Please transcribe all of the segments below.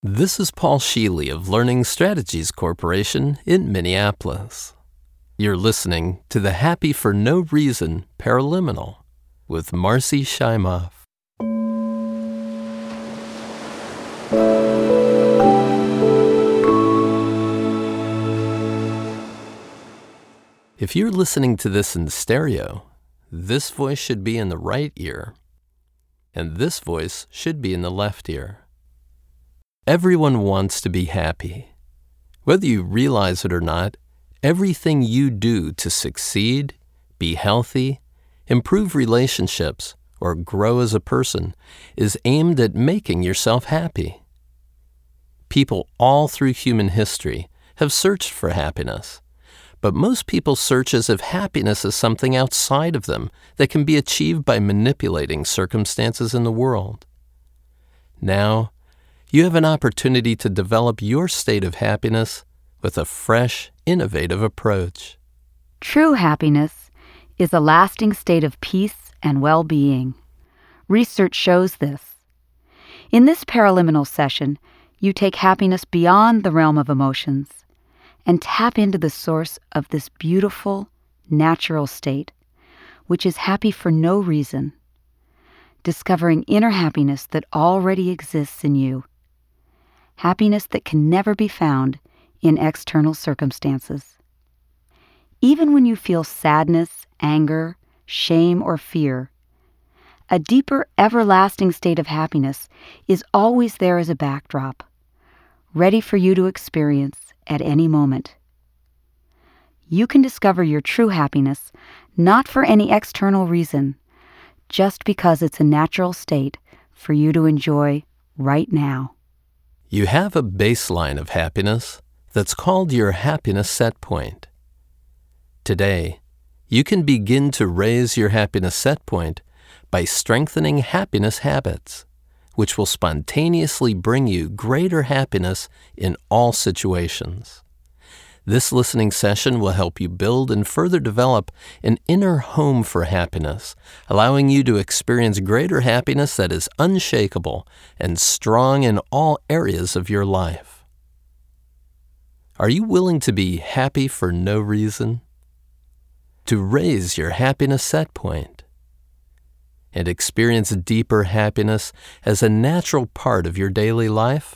This is Paul Sheely of Learning Strategies Corporation in Minneapolis. You're listening to the Happy for No Reason Paraliminal with Marcy Shimoff. If you're listening to this in stereo, this voice should be in the right ear, and this voice should be in the left ear. Everyone wants to be happy. Whether you realize it or not, everything you do to succeed, be healthy, improve relationships, or grow as a person is aimed at making yourself happy. People all through human history have searched for happiness, but most people search as if happiness is something outside of them that can be achieved by manipulating circumstances in the world. Now, you have an opportunity to develop your state of happiness with a fresh, innovative approach. True happiness is a lasting state of peace and well-being. Research shows this. In this paraliminal session, you take happiness beyond the realm of emotions and tap into the source of this beautiful, natural state, which is happy for no reason, discovering inner happiness that already exists in you. Happiness that can never be found in external circumstances. Even when you feel sadness, anger, shame, or fear, a deeper, everlasting state of happiness is always there as a backdrop, ready for you to experience at any moment. You can discover your true happiness not for any external reason, just because it's a natural state for you to enjoy right now. You have a baseline of happiness that's called your happiness set point. Today, you can begin to raise your happiness set point by strengthening happiness habits, which will spontaneously bring you greater happiness in all situations. This listening session will help you build and further develop an inner home for happiness, allowing you to experience greater happiness that is unshakable and strong in all areas of your life. Are you willing to be happy for no reason? To raise your happiness set point and experience deeper happiness as a natural part of your daily life?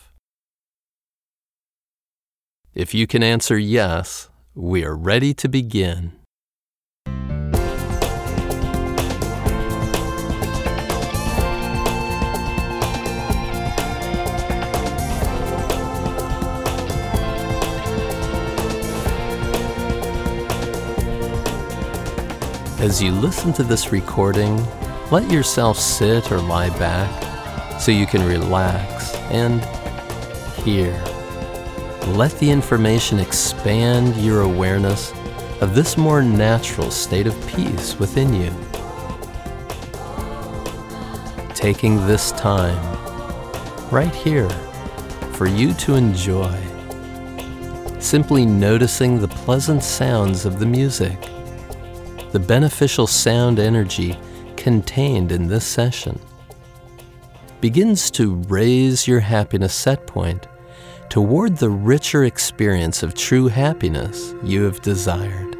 If you can answer yes, we are ready to begin. As you listen to this recording, let yourself sit or lie back so you can relax and hear. Let the information expand your awareness of this more natural state of peace within you. Taking this time, right here, for you to enjoy. Simply noticing the pleasant sounds of the music, the beneficial sound energy contained in this session, begins to raise your happiness set point toward the richer experience of true happiness you have desired.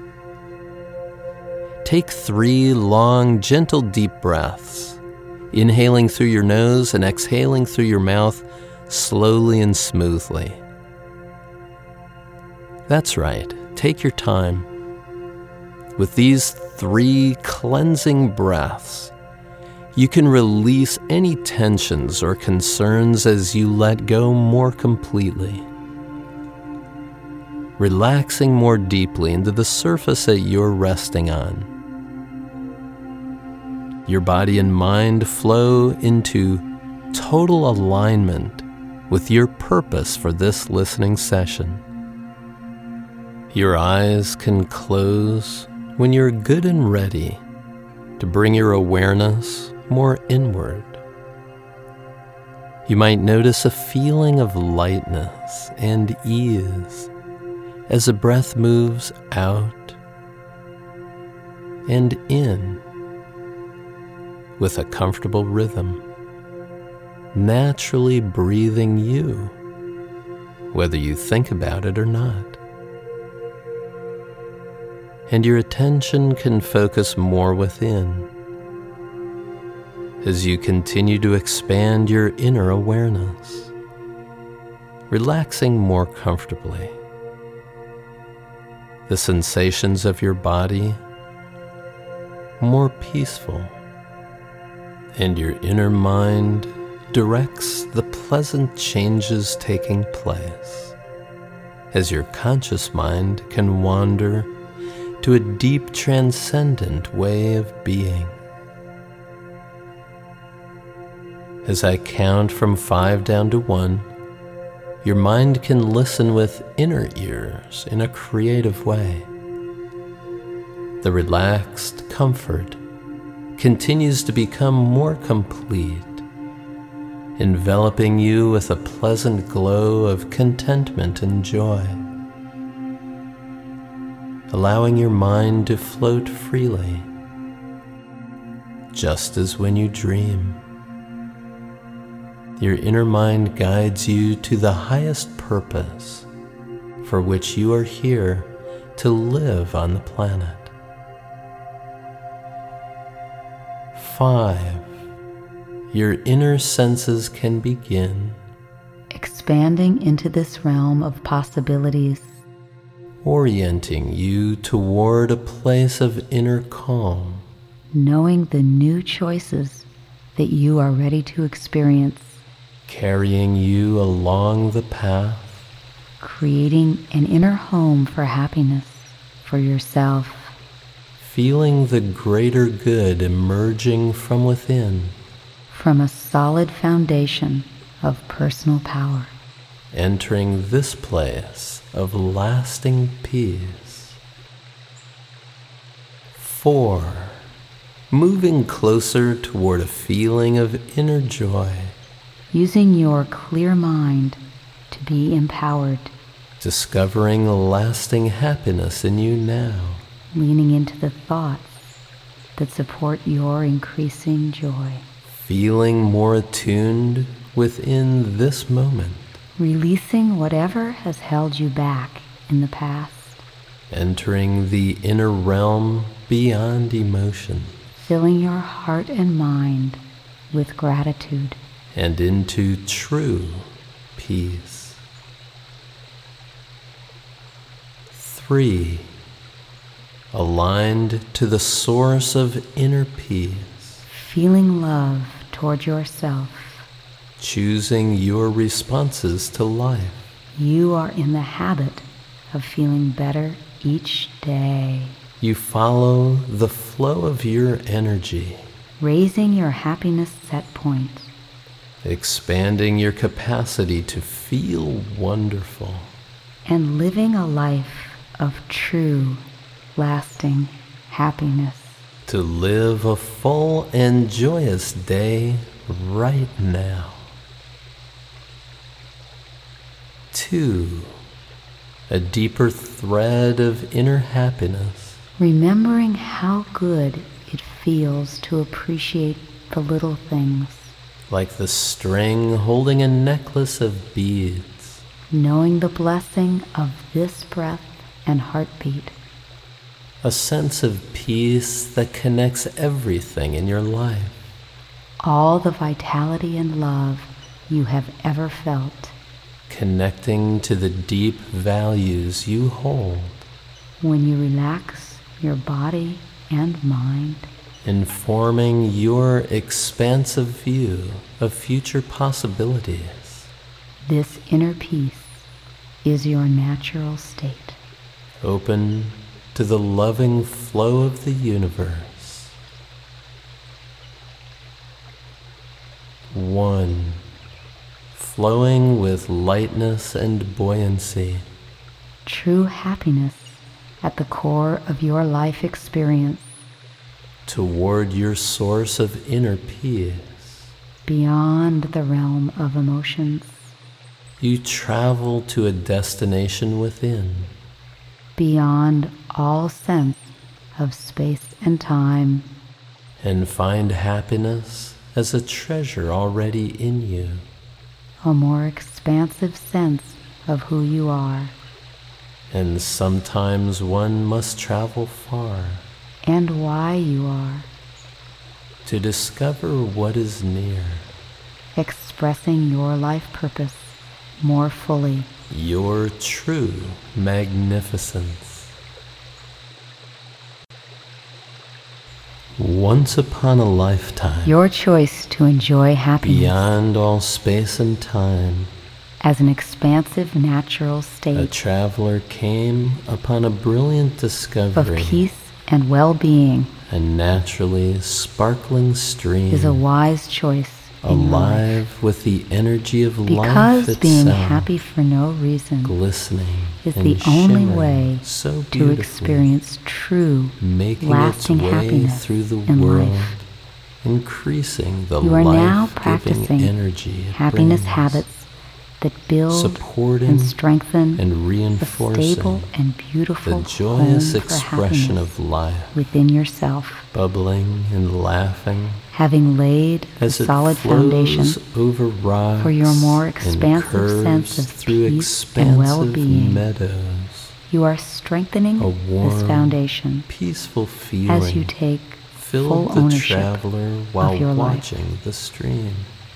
Take 3 long, gentle, deep breaths, inhaling through your nose and exhaling through your mouth slowly and smoothly. That's right, take your time. With these 3 cleansing breaths, you can release any tensions or concerns as you let go more completely, relaxing more deeply into the surface that you're resting on. Your body and mind flow into total alignment with your purpose for this listening session. Your eyes can close when you're good and ready to bring your awareness more inward. You might notice a feeling of lightness and ease as the breath moves out and in with a comfortable rhythm. naturally breathing you, whether you think about it or not. And your attention can focus more within as you continue to expand your inner awareness, relaxing more comfortably. The sensations of your body more peaceful, and your inner mind directs the pleasant changes taking place as your conscious mind can wander to a deep transcendent way of being. As I count from 5 down to 1, your mind can listen with inner ears in a creative way. The relaxed comfort continues to become more complete, enveloping you with a pleasant glow of contentment and joy, allowing your mind to float freely, just as when you dream. Your inner mind guides you to the highest purpose for which you are here to live on the planet. 5. Your inner senses can begin expanding into this realm of possibilities, orienting you toward a place of inner calm, knowing the new choices that you are ready to experience, carrying you along the path, creating an inner home for happiness for yourself, feeling the greater good emerging from within, from a solid foundation of personal power, entering this place of lasting peace. 4. Moving closer toward a feeling of inner joy, using your clear mind to be empowered, discovering lasting happiness in you now, leaning into the thoughts that support your increasing joy, feeling more attuned within this moment, releasing whatever has held you back in the past, entering the inner realm beyond emotion, filling your heart and mind with gratitude, and into true peace. 3. Aligned to the source of inner peace, feeling love toward yourself. choosing your responses to life. You are in the habit of feeling better each day, You follow the flow of your energy, raising your happiness set point, expanding your capacity to feel wonderful. and living a life of true, lasting happiness. To live a full and joyous day right now. 2. A deeper thread of inner happiness, Remembering how good it feels to appreciate the little things, like the string holding a necklace of beads, knowing the blessing of this breath and heartbeat, a sense of peace that connects everything in your life. all the vitality and love you have ever felt. Connecting to the deep values you hold, When you relax your body and mind, informing your expansive view of future possibilities. this inner peace is your natural state. Open to the loving flow of the universe. 1. Flowing with lightness and buoyancy, True happiness at the core of your life experience, toward your source of inner peace. beyond the realm of emotions, You travel to a destination within, beyond all sense of space and time, and find happiness as a treasure already in you. A more expansive sense of who you are. And sometimes one must travel far And why you are. to discover what is near. Expressing your life purpose more fully. Your true magnificence. Once upon a lifetime, Your choice to enjoy happiness beyond all space and time, as an expansive natural a state traveler came upon a brilliant of discovery. peace and well-being A naturally sparkling stream, is a wise choice in your life. alive with the energy of life Because itself, being happy for no reason glistening is and the only shimmering way so to beautifully, experience true, making lasting its way happiness through the in world, life. increasing the You are now life-giving practicing energy it happiness brings, habits that build supporting and strengthen and a reinforcing stable and beautiful the joyous home for expression happiness of life, within yourself. bubbling and laughing Having laid a as it solid flows foundation over rocks for your more and expansive curves sense of through peace and expansive well-being, meadows, you are strengthening a this warm, foundation peaceful as feeling you take filled full the ownership traveler while your life. watching the stream.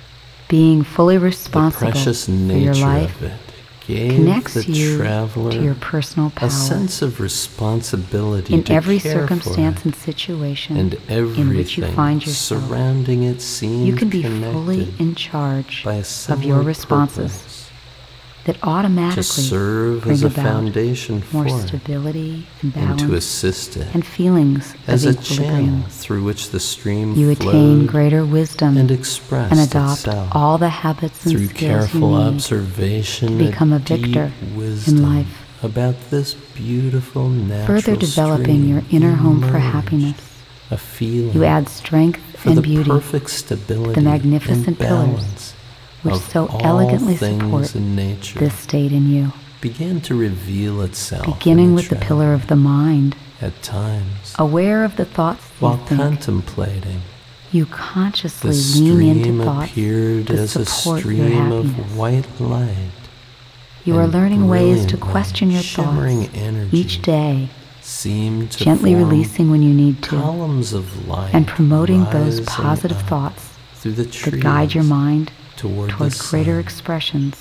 Being fully The responsible precious for your nature life of it gave connects the you traveler to your personal power a sense of responsibility in to every care circumstance for it, and situation and in which you everything find yourself. surrounding it seemed You can be connected fully in charge by a of similar your responses purpose that to automatically serve bring as a about foundation more for it, stability and and to balance assist it and feelings as of a equilibrium. channel through which the stream You attain flowed greater wisdom and expressed and adopt itself all the habits and through skills careful you need observation, to become a deep victor wisdom in life. about this beautiful natural Further developing stream your inner home for emerged, happiness. a feeling You add strength for and the beauty perfect stability the magnificent and pillars balance which of so all elegantly things support in nature this state in you, began to reveal itself in beginning with the pillar traveler of the mind. at times Aware of the thoughts while you think, contemplating. you consciously The lean into stream thoughts appeared that as a support your stream of happiness. white light. You are and learning ways to brilliantly question your shimmering thoughts energy each day, seemed to gently form releasing when you need to, columns of light and promoting those rising positive up thoughts through the trees that guide your mind toward toward the greater sun, expressions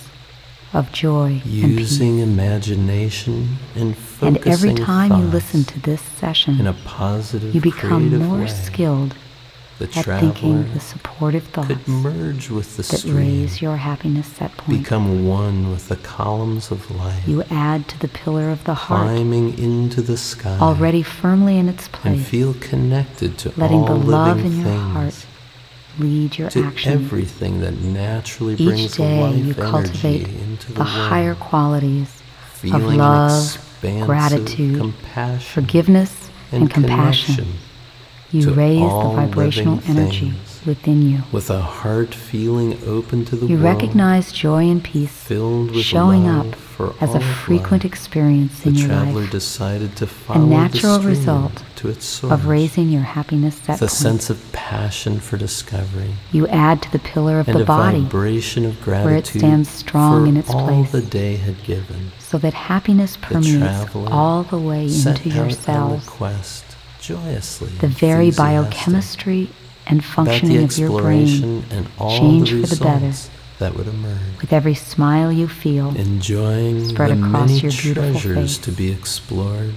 of joy and peace. using imagination and And focusing every time you thoughts listen to this in session, a positive, you become creative more way. skilled The at traveler thinking the supportive thoughts could merge with the that stream, raise your happiness set point. become one with the columns of light, You add to the pillar of the heart, climbing into the sky, already firmly in its and place, feel connected to letting all the love living in your things, heart lead your to actions. everything that naturally Each brings day life you energy cultivate into the the higher world, qualities feeling of an love, expansive gratitude, compassion, forgiveness, and compassion. connection You to raise the all vibrational living energy things, within you. with a heart feeling open to the You world, recognize joy and peace filled with showing love up for as all a of frequent life. experience The in your traveler life, decided to a follow natural the stream result to its source, of raising your happiness set with a point. sense of passion for discovery, You add to the pillar of and the a body vibration of where it gratitude stands strong for in its all place, the day had given. so that happiness The permeates traveler all the way set into your out on the cells. quest, joyously The very enthusiastic biochemistry and about the functioning of your brain exploration and all change the for the better results that would emerge. with every smile you feel. Enjoying spread the across many your beautiful treasures face. to be explored,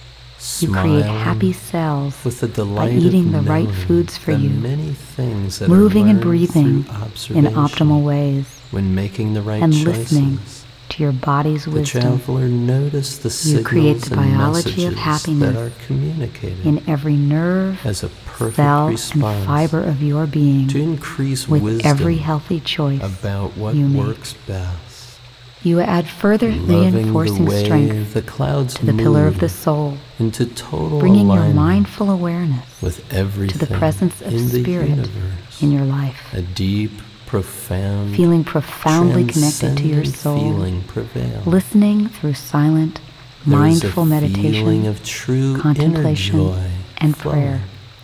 You create smiling happy cells with the by delight eating of the right knowing foods for the you, many things that moving are and learned breathing through in observation optimal ways, when making the right and choices. listening to your body's The wisdom traveler noticed the You create signals the and biology of messages happiness that are communicated in every nerve, as a perfect cell, and response fiber of your being to increase with wisdom every healthy choice about what you make. works best. You add further Loving the reinforcing way strength the clouds to the pillar of move the soul, into total bringing your alignment mindful awareness with everything to the presence of in the spirit universe. in your life, A deep, profound, feeling profoundly connected to your transcendent soul, feeling prevails. listening through silent, There is mindful a meditation, feeling of true contemplation, inner joy and flowing prayer.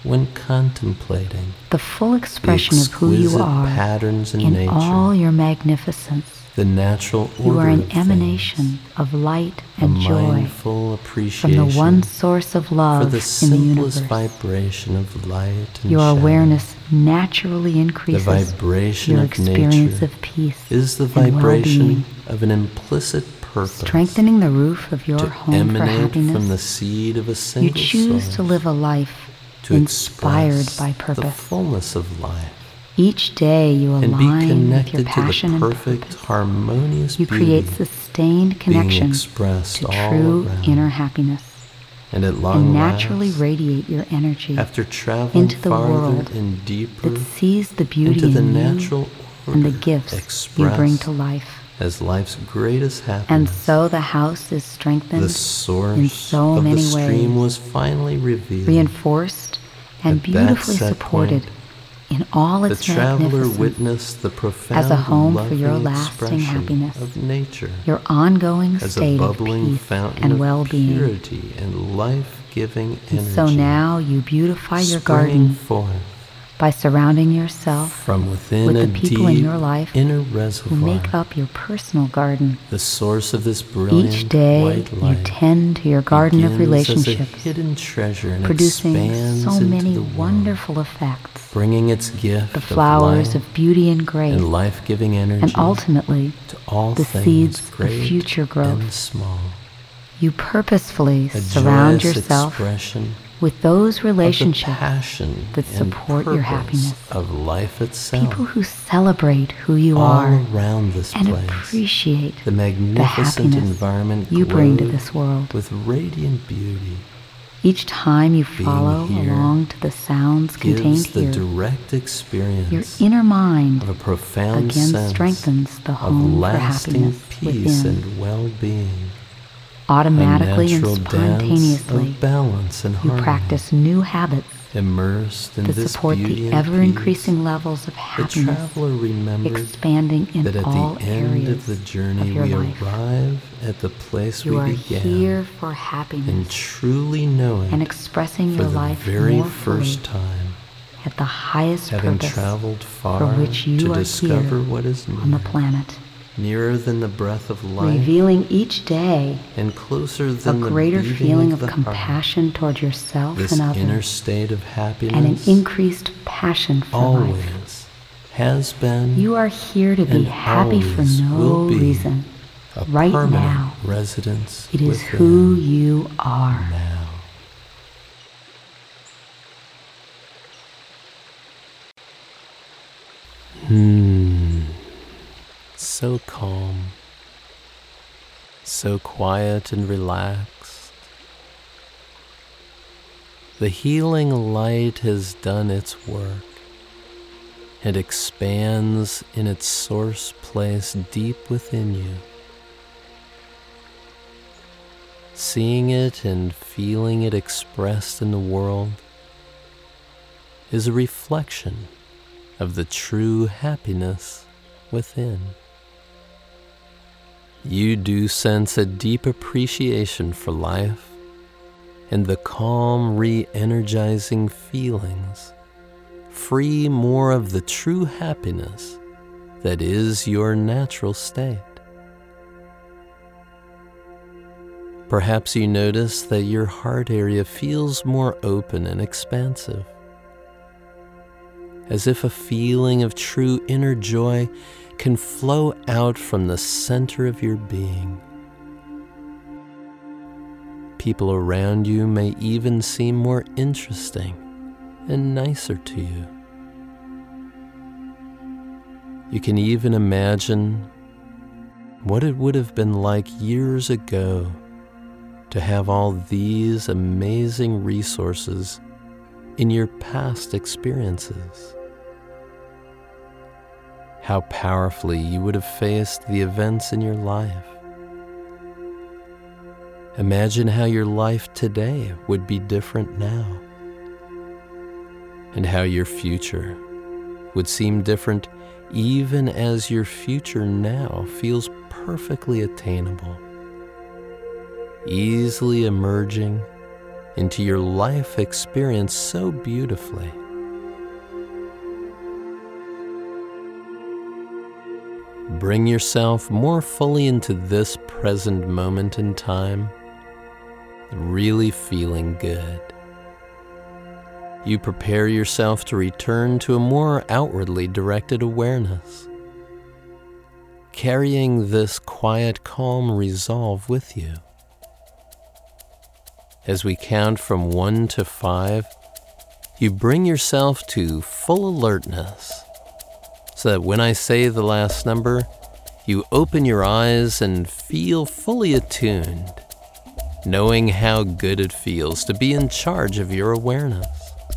when contemplating the full the expression of who you exquisite are patterns in in nature, all your magnificence. the natural You order are an of emanation things, of light a and joy mindful from appreciation the one source of for love the in the simplest universe. vibration of light and Your shadow. awareness naturally The increases vibration your of experience nature of peace is the and vibration well-being, of an implicit purpose strengthening the roof of your to home for emanate from the happiness. seed of a You single choose source to live a life to inspired express by the purpose. fullness of life Each day you and be align with your connected to passion the and perfect, purpose. harmonious You beauty create sustained being connection expressed to all true around. inner happiness And at and long naturally last, radiate your energy after traveling into the farther world and deeper that sees the beauty into the in you natural and the order gifts you expressed bring to life. as life's greatest And happiness, so the house is the strengthened source in so of the many stream ways, was finally revealed. reinforced and At that beautifully set supported point, in all the its traveler magnificence witnessed the profound, as a home for loving your lasting expression happiness, of nature your ongoing as a state of bubbling peace fountain and of well-being. purity and life-giving And energy. so now you beautify your springing garden forth by surrounding yourself from within with a the people in deep your life inner who reservoir, make up your personal garden. the source of this brilliant Each day white you light tend to your garden of begins as a relationships, hidden treasure and producing expands so into many the world, wonderful effects. bringing its gift The of flowers light of beauty and grace, and life-giving energy and ultimately to all the things seeds of great future growth. and small. You purposefully A surround joyous yourself expression with those of the relationships passion that and support your purpose happiness. of life itself. People who celebrate who you all are around this and place, appreciate the the magnificent happiness environment you bring to glowed this world. with radiant beauty. Each time you follow here along to the sounds contained Gives the here, direct your experience inner mind of a profound again sense strengthens the of home for lasting happiness peace within. and well-being. Automatically a and natural dance spontaneously, of balance and you harmony, practice new habits immersed in that this support beauty the and ever-increasing peace. levels of The happiness, traveler remembered expanding in that at all the end areas of the journey of your we life. arrive at the place You we are began, here for and happiness truly know and it expressing for your the life very more first fully time, at the highest having purpose traveled far for which you to are discover here what is on the near, planet, nearer than the breath of life, revealing each day and closer a than the greater beating feeling of of the heart. compassion toward yourself This and inner others, state of happiness and an increased passion for life. always has been You are here to be and happy for always no will be reason. a Right permanent now, residence it is within who you are. now. So calm, so quiet and relaxed. The healing light has done its work and expands in its source place deep within you. Seeing it and feeling it expressed in the world is a reflection of the true happiness within. You do sense a deep appreciation for life and the calm, re-energizing feelings, free more of the true happiness that is your natural state. Perhaps you notice that your heart area feels more open and expansive, as if a feeling of true inner joy can flow out from the center of your being. People around you may even seem more interesting and nicer to you. You can even imagine what it would have been like years ago to have all these amazing resources in your past experiences. How powerfully you would have faced the events in your life. Imagine how your life today would be different now, and how your future would seem different even as your future now feels perfectly attainable, easily emerging into your life experience so beautifully. Bring yourself more fully into this present moment in time, really feeling good. You prepare yourself to return to a more outwardly directed awareness, carrying this quiet, calm resolve with you. As we count from 1 to 5, you bring yourself to full alertness, so that when I say the last number, you open your eyes and feel fully attuned, knowing how good it feels to be in charge of your awareness.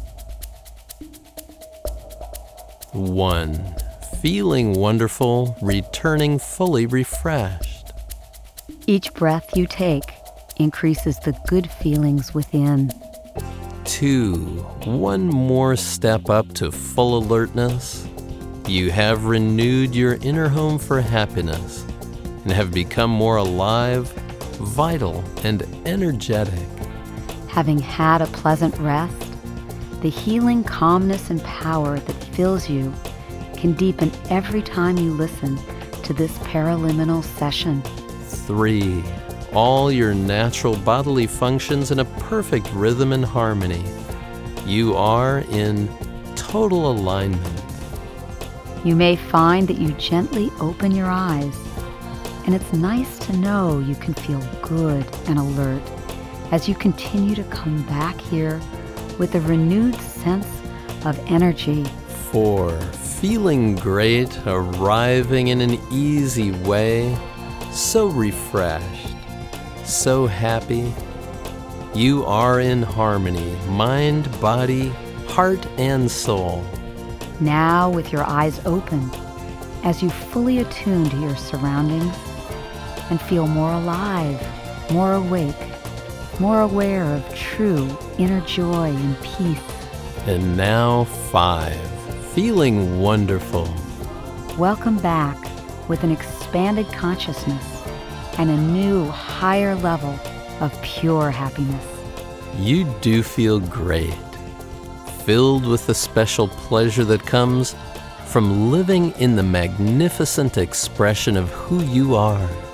1. Feeling wonderful, returning fully refreshed. Each breath you take increases the good feelings within. 2. One more step up to full alertness. You have renewed your inner home for happiness and have become more alive, vital, and energetic. Having had a pleasant rest, the healing calmness and power that fills you can deepen every time you listen to this paraliminal session. 3. All your natural bodily functions in a perfect rhythm and harmony. You are in total alignment. You may find that you gently open your eyes, and it's nice to know you can feel good and alert as you continue to come back here with a renewed sense of energy. 4. Feeling great, arriving in an easy way, so refreshed, so happy. You are in harmony, mind, body, heart, and soul. Now, with your eyes open, as you fully attune to your surroundings and feel more alive, more awake, more aware of true inner joy and peace. And now 5. Feeling wonderful. Welcome back with an expanded consciousness and a new, higher level of pure happiness. You do feel great, filled with the special pleasure that comes from living in the magnificent expression of who you are.